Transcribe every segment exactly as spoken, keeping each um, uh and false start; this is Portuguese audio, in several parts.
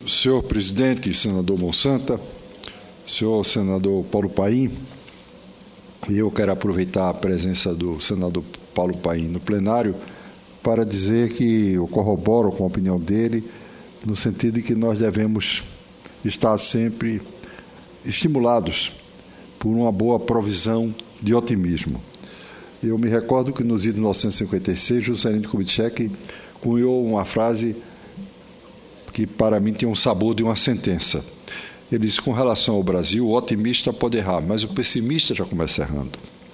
senhor presidente, senador Monsanta, senhor senador Paulo Paim, e eu quero aproveitar a presença do senador Paulo Paim no plenário para dizer que eu corroboro com a opinião dele, no sentido de que nós devemos estar sempre estimulados por uma boa provisão de otimismo. Eu me recordo que nos idos de mil novecentos e cinquenta e seis, Juscelino Kubitschek cunhou uma frase que para mim tinha um sabor de uma sentença. Ele disse, com relação ao Brasil, o otimista pode errar, mas o pessimista já começa errando.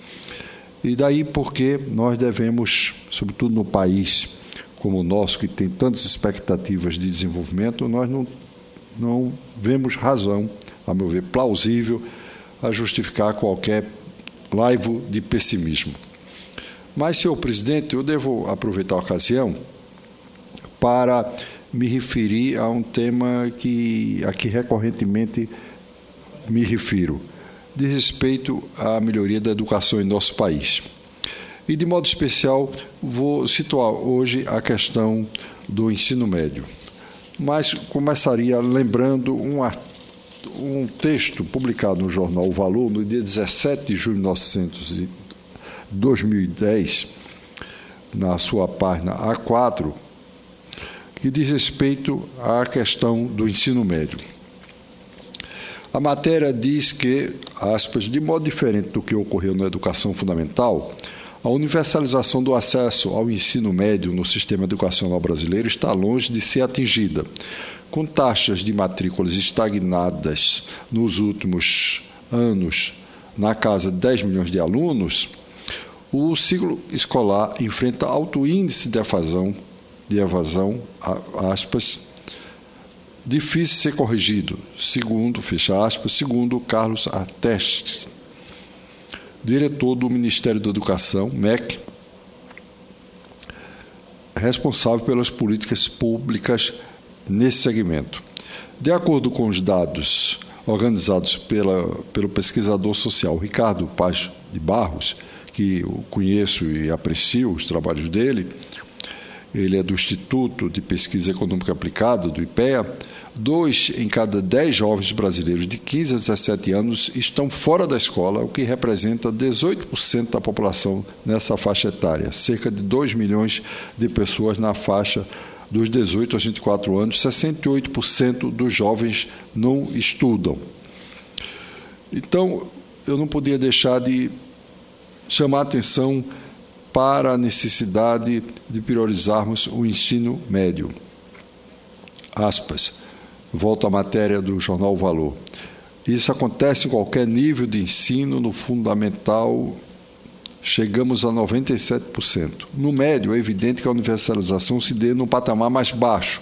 E daí porque nós devemos, sobretudo no país como o nosso, que tem tantas expectativas de desenvolvimento, nós não, não vemos razão, a meu ver, plausível, a justificar qualquer laivo de pessimismo. Mas, senhor presidente, eu devo aproveitar a ocasião para me referir a um tema que aqui recorrentemente me refiro, de respeito à melhoria da educação em nosso país. E, de modo especial, vou situar hoje a questão do ensino médio. Mas começaria lembrando um, um texto publicado no jornal O Valor, no dia dezessete de julho de dois mil e dez, na sua página A quatro, que diz respeito à questão do ensino médio. A matéria diz que, aspas, de modo diferente do que ocorreu na educação fundamental, a universalização do acesso ao ensino médio no sistema educacional brasileiro está longe de ser atingida. Com taxas de matrículas estagnadas nos últimos anos, na casa de dez milhões de alunos, o ciclo escolar enfrenta alto índice de evasão, de evasão, aspas, difícil de ser corrigido, segundo, fecha aspas, segundo Carlos Arteste, diretor do Ministério da Educação, M E C, responsável pelas políticas públicas nesse segmento. De acordo com os dados organizados pela, pelo pesquisador social Ricardo Paz de Barros, que eu conheço e aprecio os trabalhos dele, ele é do Instituto de Pesquisa Econômica Aplicada, do IPEA, dois em cada dez jovens brasileiros de quinze a dezessete anos estão fora da escola, o que representa dezoito por cento da população nessa faixa etária, cerca de dois milhões de pessoas na faixa dos dezoito aos vinte e quatro anos, sessenta e oito por cento dos jovens não estudam. Então, eu não podia deixar de chamar a atenção para a necessidade de priorizarmos o ensino médio. Aspas, volto à matéria do jornal O Valor. Isso acontece em qualquer nível de ensino, no fundamental chegamos a noventa e sete por cento. No médio, é evidente que a universalização se dê num patamar mais baixo.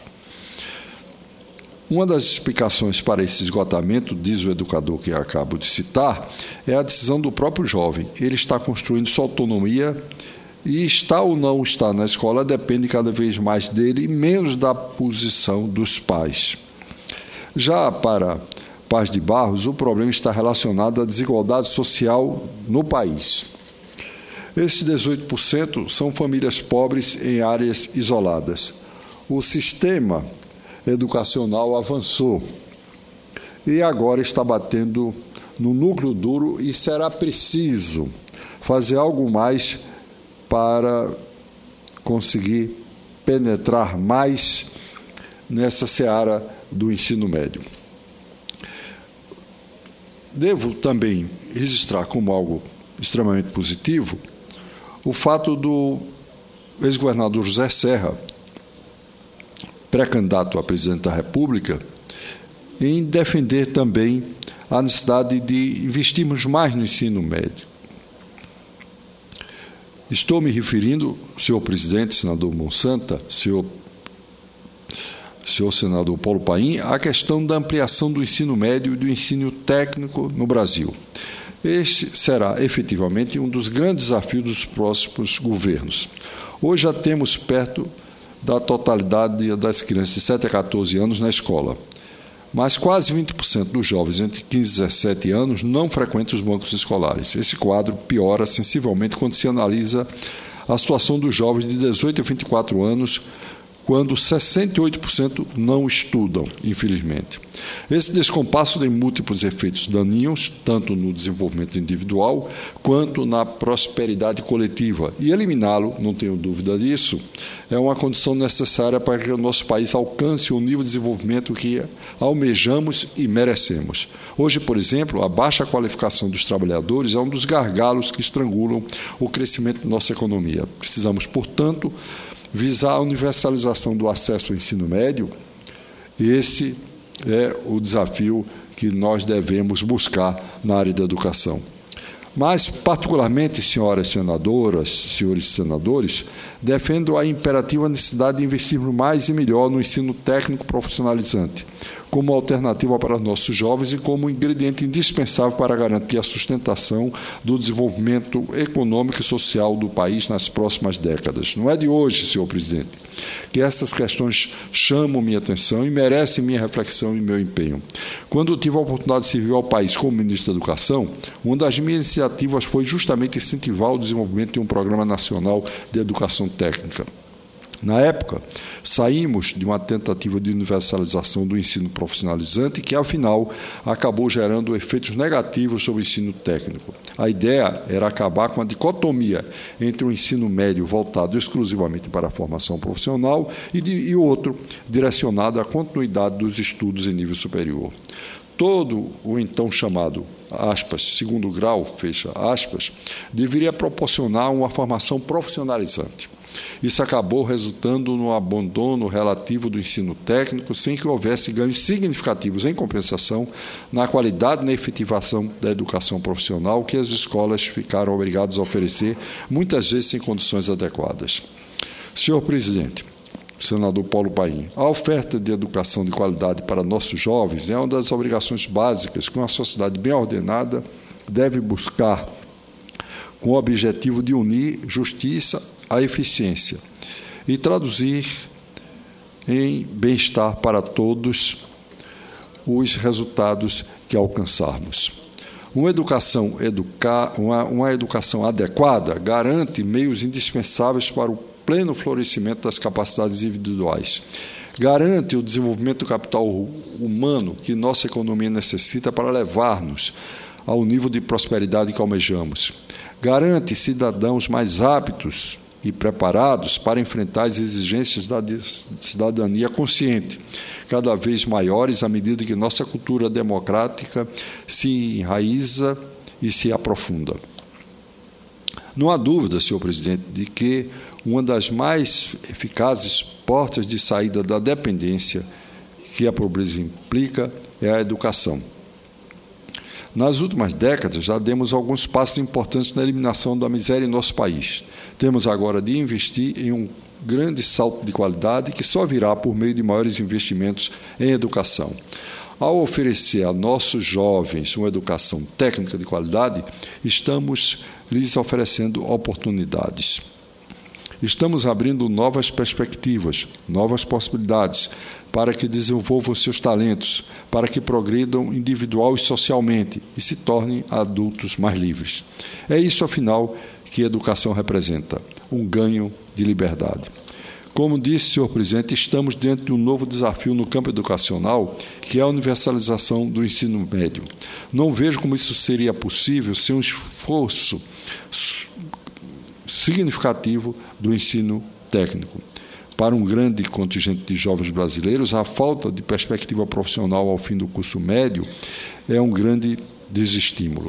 Uma das explicações para esse esgotamento, diz o educador que acabo de citar, é a decisão do próprio jovem. Ele está construindo sua autonomia e está ou não está na escola depende cada vez mais dele e menos da posição dos pais. Já para Paz de Barros, o problema está relacionado à desigualdade social no país. Esses dezoito por cento são famílias pobres em áreas isoladas. O sistema educacional avançou e agora está batendo no núcleo duro e será preciso fazer algo mais para conseguir penetrar mais nessa seara do ensino médio. Devo também registrar como algo extremamente positivo o fato do ex-governador José Serra, pré-candidato a presidente da República, em defender também a necessidade de investirmos mais no ensino médio. Estou me referindo, senhor presidente, senador Monsanta, senhor, senhor senador Paulo Paim, à questão da ampliação do ensino médio e do ensino técnico no Brasil. Este será, efetivamente, um dos grandes desafios dos próximos governos. Hoje já temos perto da totalidade das crianças de sete a catorze anos na escola, mas quase vinte por cento dos jovens entre quinze e dezessete anos não frequentam os bancos escolares. Esse quadro piora sensivelmente quando se analisa a situação dos jovens de dezoito a vinte e quatro anos quando sessenta e oito por cento não estudam, infelizmente. Esse descompasso tem múltiplos efeitos daninhos, tanto no desenvolvimento individual quanto na prosperidade coletiva. E eliminá-lo, não tenho dúvida disso, é uma condição necessária para que o nosso país alcance o nível de desenvolvimento que almejamos e merecemos. Hoje, por exemplo, a baixa qualificação dos trabalhadores é um dos gargalos que estrangulam o crescimento da nossa economia. Precisamos, portanto, visar a universalização do acesso ao ensino médio. Esse é o desafio que nós devemos buscar na área da educação. Mas, particularmente, senhoras senadoras, senhores senadores, defendo a imperativa necessidade de investirmos mais e melhor no ensino técnico profissionalizante, como alternativa para nossos jovens e como ingrediente indispensável para garantir a sustentação do desenvolvimento econômico e social do país nas próximas décadas. Não é de hoje, senhor presidente, que essas questões chamam minha atenção e merecem minha reflexão e meu empenho. Quando tive a oportunidade de servir ao país como ministro da Educação, uma das minhas iniciativas foi justamente incentivar o desenvolvimento de um programa nacional de educação técnica. Na época, saímos de uma tentativa de universalização do ensino profissionalizante que, afinal, acabou gerando efeitos negativos sobre o ensino técnico. A ideia era acabar com a dicotomia entre o ensino médio voltado exclusivamente para a formação profissional e, de, e outro direcionado à continuidade dos estudos em nível superior. Todo o então chamado, aspas, segundo grau, fecha aspas, deveria proporcionar uma formação profissionalizante. Isso acabou resultando no abandono relativo do ensino técnico, sem que houvesse ganhos significativos, em compensação, na qualidade e na efetivação da educação profissional que as escolas ficaram obrigadas a oferecer, muitas vezes sem condições adequadas. Senhor presidente, senador Paulo Paim, a oferta de educação de qualidade para nossos jovens é uma das obrigações básicas que uma sociedade bem ordenada deve buscar, com o objetivo de unir justiça à eficiência e traduzir em bem-estar para todos os resultados que alcançarmos. Uma educação, educa... uma, uma educação adequada garante meios indispensáveis para o pleno florescimento das capacidades individuais. Garante o desenvolvimento do capital humano que nossa economia necessita para levar-nos ao nível de prosperidade que almejamos. Garante cidadãos mais aptos e preparados para enfrentar as exigências da cidadania consciente, cada vez maiores à medida que nossa cultura democrática se enraiza e se aprofunda. Não há dúvida, senhor presidente, de que uma das mais eficazes portas de saída da dependência que a pobreza implica é a educação. Nas últimas décadas, já demos alguns passos importantes na eliminação da miséria em nosso país. Temos agora de investir em um grande salto de qualidade que só virá por meio de maiores investimentos em educação. Ao oferecer a nossos jovens uma educação técnica de qualidade, estamos lhes oferecendo oportunidades. Estamos abrindo novas perspectivas, novas possibilidades, para que desenvolvam seus talentos, para que progridam individual e socialmente e se tornem adultos mais livres. É isso, afinal, que a educação representa, um ganho de liberdade. Como disse, senhor presidente, estamos diante de um novo desafio no campo educacional, que é a universalização do ensino médio. Não vejo como isso seria possível sem um esforço significativo do ensino técnico. Para um grande contingente de jovens brasileiros, a falta de perspectiva profissional ao fim do curso médio é um grande desestímulo.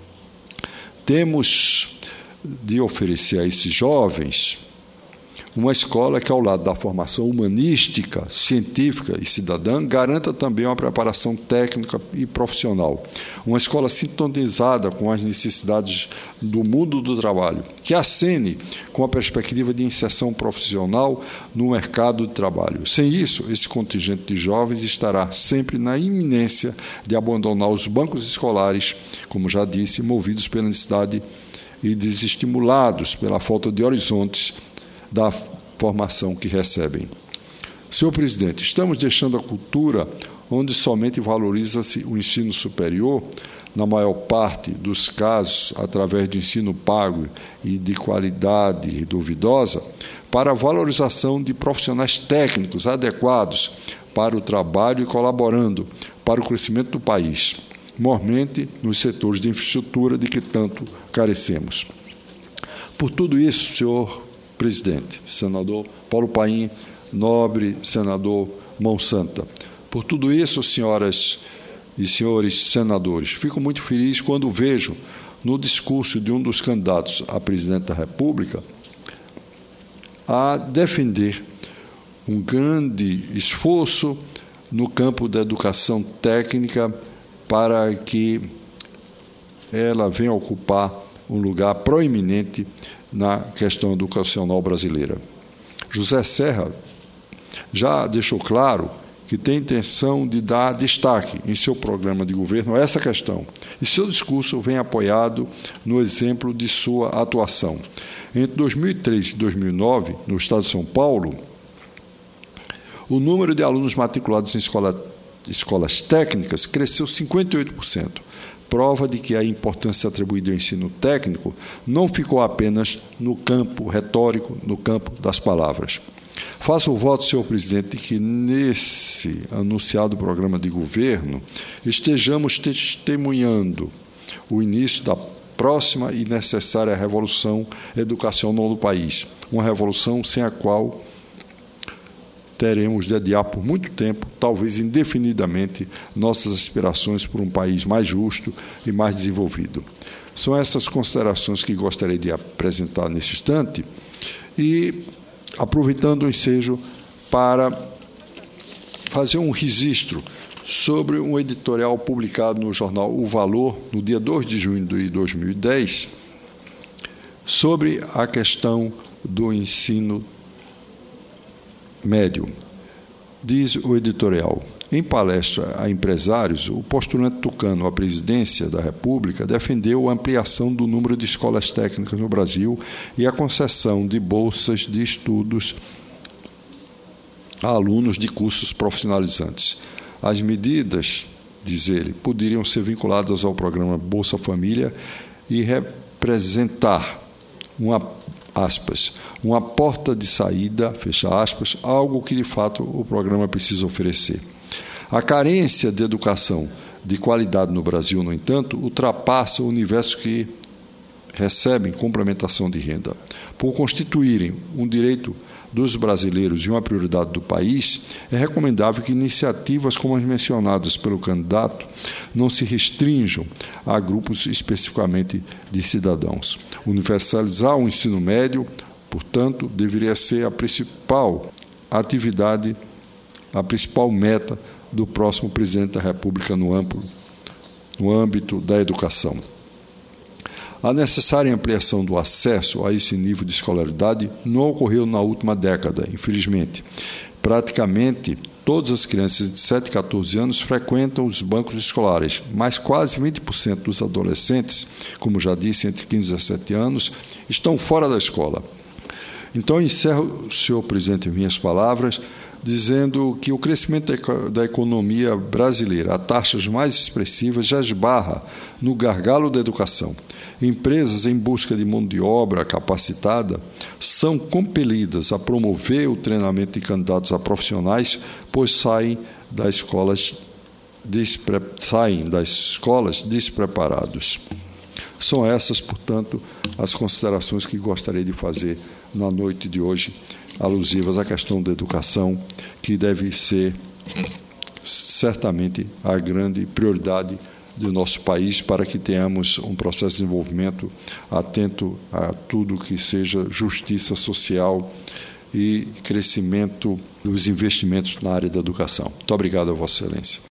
Temos de oferecer a esses jovens uma escola que, ao lado da formação humanística, científica e cidadã, garanta também uma preparação técnica e profissional. Uma escola sintonizada com as necessidades do mundo do trabalho, que acene com a perspectiva de inserção profissional no mercado de trabalho. Sem isso, esse contingente de jovens estará sempre na iminência de abandonar os bancos escolares, como já disse, movidos pela necessidade e desestimulados pela falta de horizontes da formação que recebem. Senhor presidente, estamos deixando a cultura onde somente valoriza-se o ensino superior, na maior parte dos casos, através do ensino pago e de qualidade duvidosa, para a valorização de profissionais técnicos adequados para o trabalho e colaborando para o crescimento do país, mormente nos setores de infraestrutura de que tanto carecemos. Por tudo isso, senhor presidente, senador Paulo Paim, nobre senador Mão Santa, por tudo isso, senhoras e senhores senadores, fico muito feliz quando vejo no discurso de um dos candidatos a presidente da República a defender um grande esforço no campo da educação técnica para que ela venha ocupar um lugar proeminente na questão educacional brasileira. José Serra já deixou claro que tem intenção de dar destaque em seu programa de governo a essa questão, e seu discurso vem apoiado no exemplo de sua atuação. Entre dois mil e três e dois mil e nove, no estado de São Paulo, o número de alunos matriculados em escola, escolas técnicas cresceu cinquenta e oito por cento, prova de que a importância atribuída ao ensino técnico não ficou apenas no campo retórico, no campo das palavras. Faço o voto, senhor presidente, que nesse anunciado programa de governo estejamos testemunhando o início da próxima e necessária revolução educacional do país, uma revolução sem a qual teremos de adiar por muito tempo, talvez indefinidamente, nossas aspirações por um país mais justo e mais desenvolvido. São essas considerações que gostaria de apresentar nesse instante e, aproveitando o ensejo para fazer um registro sobre um editorial publicado no jornal O Valor, no dia dois de junho de dois mil e dez, sobre a questão do ensino médio. Diz o editorial: em palestra a empresários, o postulante tucano à presidência da República defendeu a ampliação do número de escolas técnicas no Brasil e a concessão de bolsas de estudos a alunos de cursos profissionalizantes. As medidas, diz ele, poderiam ser vinculadas ao programa Bolsa Família e representar uma aspas, uma porta de saída, fecha aspas, algo que de fato o programa precisa oferecer. A carência de educação de qualidade no Brasil, no entanto, ultrapassa o universo que recebem complementação de renda. Por constituírem um direito dos brasileiros e uma prioridade do país, é recomendável que iniciativas como as mencionadas pelo candidato não se restringam a grupos especificamente de cidadãos. Universalizar o ensino médio, portanto, deveria ser a principal atividade, a principal meta do próximo presidente da República no amplo, no âmbito da educação. A necessária ampliação do acesso a esse nível de escolaridade não ocorreu na última década, infelizmente. Praticamente todas as crianças de sete a catorze anos frequentam os bancos escolares, mas quase vinte por cento dos adolescentes, como já disse, entre quinze e dezessete anos, estão fora da escola. Então, encerro, senhor presidente, minhas palavras, dizendo que o crescimento da economia brasileira a taxas mais expressivas já esbarra no gargalo da educação. Empresas em busca de mão de obra capacitada são compelidas a promover o treinamento de candidatos a profissionais, pois saem das escolas, despre... saem das escolas despreparados. São essas, portanto, as considerações que gostaria de fazer na noite de hoje, alusivas à questão da educação, que deve ser certamente a grande prioridade do nosso país para que tenhamos um processo de desenvolvimento atento a tudo que seja justiça social e crescimento dos investimentos na área da educação. Muito obrigado a Vossa Excelência.